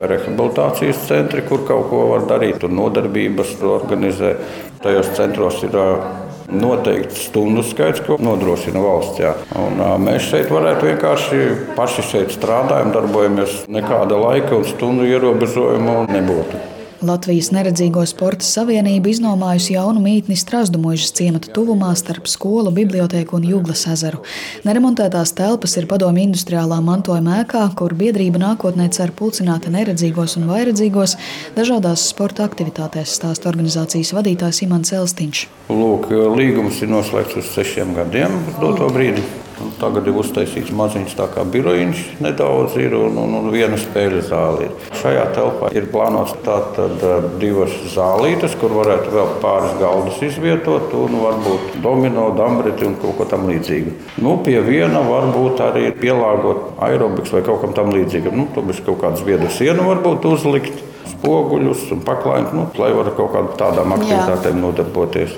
Rehabilitācijas centri, kur kaut ko var darīt, tur nodarbības organizē. Tajos centros ir noteikts stundu skaits, ko nodrošina valsts. Jā. Mēs šeit varētu vienkārši paši šeit strādājam, darbojamies, nekāda laika un stundu ierobežojumu nebūtu. Latvijas Neredzīgo sporta savienība iznomājusi jaunu mītni Strazdumuižas ciemata tuvumā starp skolu, bibliotēku un Juglas ezeru. Neremontētās telpas ir Padomju industriālā mantojuma ēkā, kur biedrība nākotnē cer pulcināt neredzīgos un vairedzīgos dažādās sporta aktivitātēs, stāsta organizācijas vadītājs Imants Elstiņš. Lūk, līgums ir noslēgts uz 6 gadiem uz doto brīdi. Tagad ir uztaisīts maziņš tā kā birojiņš nedaudz ir un viena spēļu zāle ir. Šajā telpā ir plānots tātad 2 zālītes, kur varētu vēl pāris galdus izvietot un varbūt domino, dambreti un kaut ko tam līdzīgu. Pie viena varbūt arī pielāgot aerobiks vai kaut kam tam līdzīgam. Tur būs kaut kādu viedu sienu varbūt uzlikt, spoguļus un paklājot, lai var kaut kādām tādām aktivitātēm nodarboties.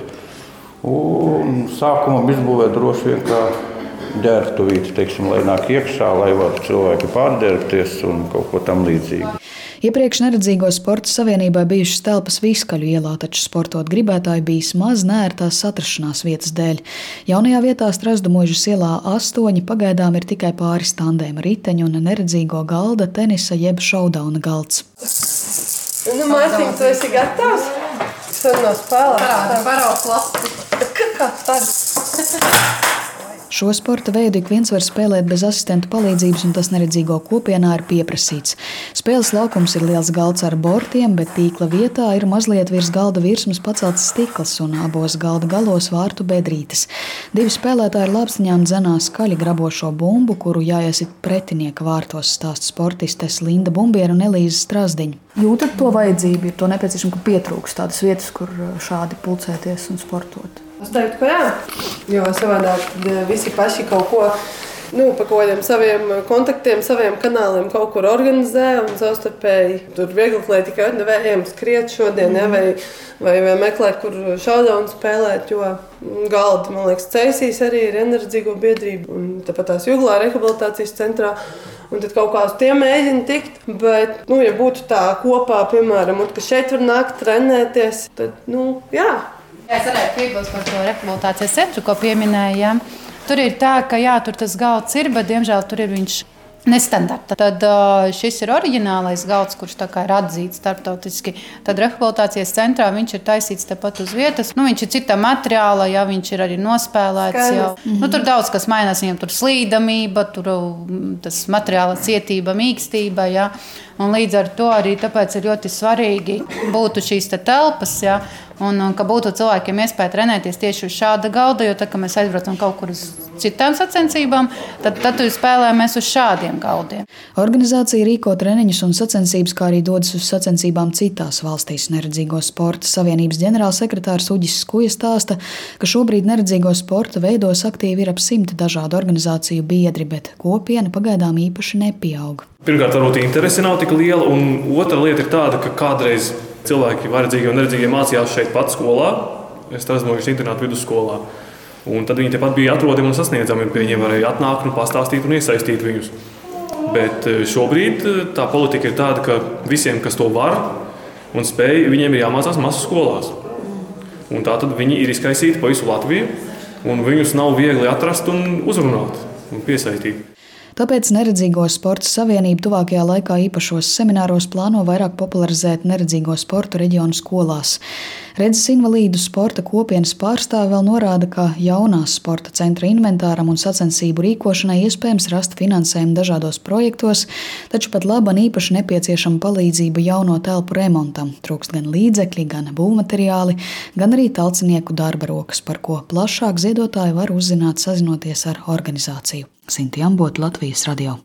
Un sākumā izbūvēt droši vien kā ģērbtuvīti, lai nāk iekšā, lai var cilvēki pārģērbties un kaut ko tam līdzīgu. Iepriekš Neredzīgo sporta savienībā bijušas telpas Vīskaļu ielā, taču sportot gribētāji bijis maz neērtās atrašanās vietas dēļ. Jaunajā vietā Strazdumuižas ielā 8 pagaidām ir tikai pāris tandēma riteņu un neredzīgo galda, tenisa jeb šaudauna galds. Mārtiņ, tu esi gatavs? Sarunā spēlēt. Paraugs lasti. Kāds tāds? Šo sporta veidu ik viens var spēlēt bez asistenta palīdzības, un tas neredzīgo kopienā ir pieprasīts. Spēles laukums ir liels galds ar bortiem, bet tīkla vietā ir mazliet virs galda virsmas pacelts stikls un abos galda galos vārtu bedrītes. 2 spēlētāji ar lāpstiņām dzenā skaļi grabošo bumbu, kuru jāiesit pretinieka vārtos, stāsta sportistes Linda Bumbiera un Elīze Strazdiņa. Jūtat to vajadzību, ir to nepieciešams, ka pietrūks tādas vietas, kur šādi pulcēties un sportot? Es teiktu, ka jā, jo savādāk visi paši kaut ko, pa kaut kādiem saviem kontaktiem, saviem kanāliem kaut kur organizē un savstarpēji tur vieglklē tikai ejam skriet šodien, ja, vai meklēt, kur šaudaunu spēlēt, jo galdi, man liekas, Cēsīs arī ir Neredzīgo biedrība un tāpat tās Juglā rehabilitācijas centrā. Un tad kaut kā uz tiem mēģina tikt, bet, ja būtu tā kopā, piemēram, ka šeit var nākt trenēties, tad, jā. Es varētu piebilst par to rehabilitācijas centru, ko pieminēja. Tur ir tā, ka tur tas galds ir, bet diemžēl tur ir viņš nestandarta. Tad šis ir oriģinālais galds, kurš tā kā ir atzīts starptautiski. Tad rehabilitācijas centrā viņš ir taisīts tepat uz vietas. Viņš ir cita materiāla, viņš ir arī nospēlēts. Tur daudz kas mainās, viņam tur slīdamība, tur tas materiāla cietība, mīkstība. Un līdz ar to arī tāpēc ir ļoti svarīgi būtu šīs telpas, un ka būtu cilvēkiem iespēja trenēties tieši uz šāda galda, jo tā, ka mēs aizbraucam kaut kur uz citām sacensībām, tad spēlējamies uz šādiem galdiem. Organizācija rīko treniņus un sacensības, kā arī dodas uz sacensībām citās valstīs. Neredzīgo sporta savienības ģenerālsekretārs Uģis Skuja stāsta, ka šobrīd neredzīgo sporta veidos aktīvi ir ap 100 dažādu organizāciju biedri, bet kopiena pagaidām īpaši nepieaug. Pirmkārt, varbūt interese nav tik liela, un otra lieta ir tāda, ka kādreiz cilvēki vairedzīgie un neredzīgie mācījās šeit pat skolā, Strazdumuižas internātu vidusskolā. Un tad viņi tepat bija atrodami un sasniedzami, un pie viņiem varēja atnākt un pastāstīt un iesaistīt viņus. Bet šobrīd tā politika ir tāda, ka visiem, kas to var un spēj, viņiem ir jāmācās masu skolās. Un tā tad viņi ir izkaisīti pa visu Latviju, un viņus nav viegli atrast un uzrunāt un piesaistīt. Tāpēc Neredzīgo sporta savienība tuvākajā laikā īpašos semināros plāno vairāk popularizēt neredzīgo sportu reģionu skolās. Redzes invalīdu sporta kopienas pārstāve vēl norāda, ka jaunās sporta centra inventāram un sacensību rīkošanai iespējams rast finansējumu dažādos projektos, taču pat laban īpaši nepieciešama palīdzība jauno telpu remontam. Trūkst gan līdzekļi, gan būvmateriāli, gan arī talcinieku darba rokas, par ko plašāk ziedotāji var uzzināt sazinoties ar organizāciju. Sinti Ambota, Latvijas radio.